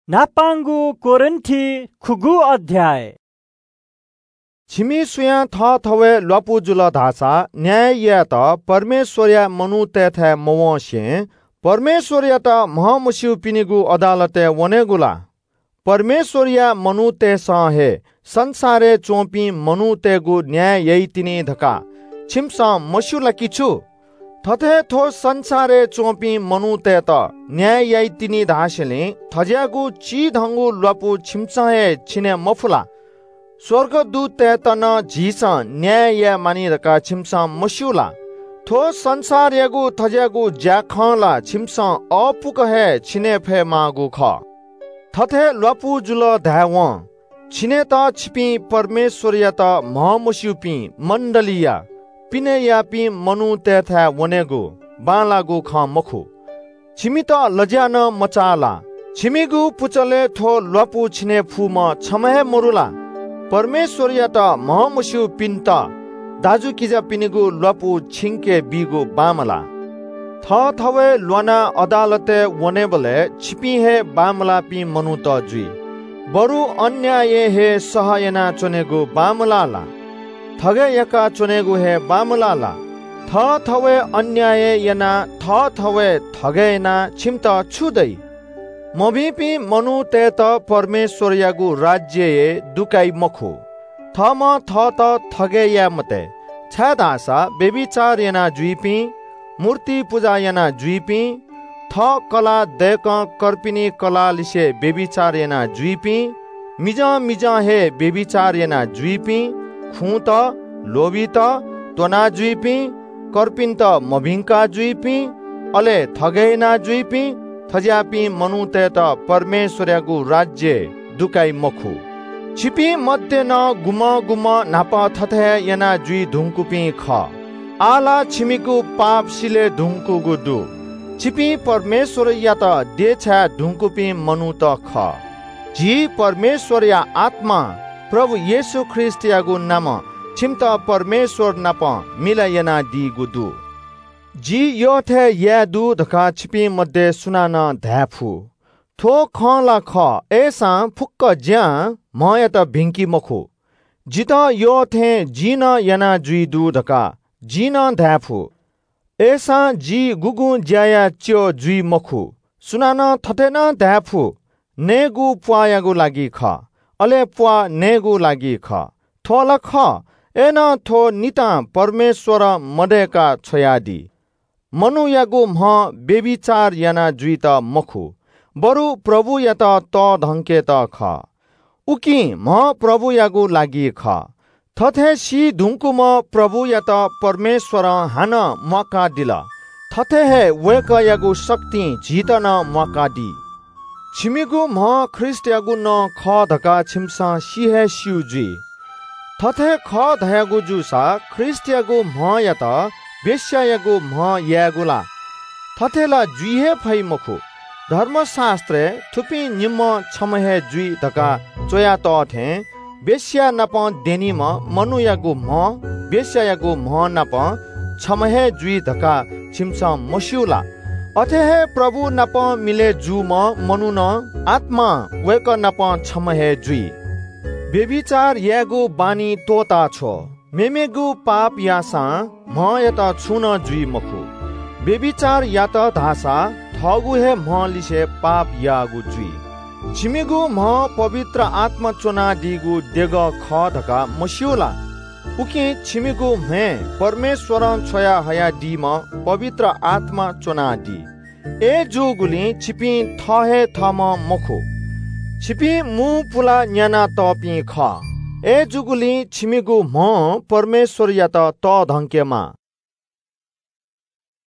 나빵구 कोरिन्थी खुगु अध्याय छिमी सुया थ थवे लपु जुल धासा न्याय या त परमेश्वरया मनु तेथे मवशे परमेश्वरया त महमुसिउ पिनिगु अदालते वनेगुला परमेश्वरया मनु ते हे संसारे चोपी मनु तेगु न्याय यही तिनी धका छिमसा मस्युला किछु थथे थो संसारे चोपी मनु ते त न्याय यही तिनी धासले थज्यागु ची धंगु लपु छिमसाए छिने मफुला स्वर्गदूत ते तन झीसा न्याय या मानी रका छिमसा मस्युला थो संसार यगु थज्यागु ज्याखला छिमसा अपुक हे छिने फे मागु ख थथे लपु जुल धाव छिने त छिपी परमेश्वर या त महमुसिउपी मण्डलिया पिने यापी मनु तेथा वनेगु बालागु ख मखु छिमी त लज्या न मचाला छिमीगु पुचले थो लपु छिने फुम छमहे मरुला परमेश्वर या त महमुसिउ पिन्त दाजु किजा पिनिगु लपु छिंके बिगु बामला थ थवे ल्वाना अदालते वनेबले छिपी हे बामला पि मनु त जुई बरु अन्याय हे सहयना चोनेगु बामलाला थगे यका चुनेगु हे बामुलाला थ थवे अन्याय यना थ थवे थगेना छिमत छुदै मभिपि मनु ते त परमेश्वर यागु राज्य ये दुकाई मखु थम थ त थगे या मते छदासा बेबिचार यना जुइपि मूर्ति पूजा यना जुइपि थ कला देक कर्पिनी कला लिसे बेबिचार यना जुइपि मिजा हे बेबिचार यना जुइपि खुत लोभित तोना जुइपि कर्पिन्त मभिंका जुइपि अले थगेना जुइपि थज्यापि मनु ते त परमेश्वरको राज्य दुकाई मखु छिपी मध्य न गुम नाप थथे यना जुइ धुंकुपि ख आला छिमिकु पाप सिले धुंकु गुदु छिपी परमेश्वर या त देछा धुंकुपि मनु त ख जी परमेश्वर या आत्मा प्रभु येशु ख्रिस्ट यागु नाम छिमता परमेश्वर नाप मिलायना दी गुदु जी यो थे या दु धका छिपी मध्ये सुनान धाफु थो खला ख एसा फुक्क ज्या मयत भिंकी मखु जित यो थे जिन यना जुइ दु धका जिन धाफु एसा जी गुगु ज्याया च्यो जुइ मखु सुनान थतेन धाफु नेगु पुयागु लागि ख अले पुआ नेगु लागि ख थोल ख एन थो निता परमेश्वर मदेका छोयादी मनु यागु म बेबिचार याना जुइत मखु बरु प्रभु यत त धंके त ख उकी म प्रभु यागु लागि ख थथे सी धुंकु म प्रभु यत परमेश्वर हान मका दिल थथे हे वेक यागु शक्ति जितन मका दी छिमिगु म ख्रिस्ट यागु न ख धका छिमसा सिहे सिउजी थथे ख धयागु जुसा ख्रिस्ट यागु म या त बेस्या यागु म यागुला थथेला जुइहे फै मखु धर्मशास्त्रे थुपि निम्म छमहे जुइ धका चोया त थे बेस्या नप देनी म मनु यागु म बेस्या यागु म नप छमहे जुइ धका छिमसा मस्युला अथेहे प्रभु नप मिले जु म मनु न आत्मा वेक नप छमहे जुइ बेबिचार यागु बानी तोता छो मेमेगु पाप यासा म यता छुन जुइ मखु बेबिचार यात धासा थगु हे म लिसे पाप यागु जुइ छिमिगु म पवित्र आत्मा चोना दिगु देग ख धका मस्युला उके छिमिगु मे परमेश्वर छोया हया दी म पवित्र आत्मा चोना दी ए जुगुली छिपी थहे थम मखु छिपी मु पुला न्याना तपी ख ए जुगुली छिमिगु म परमेश्वर या त धंकेमा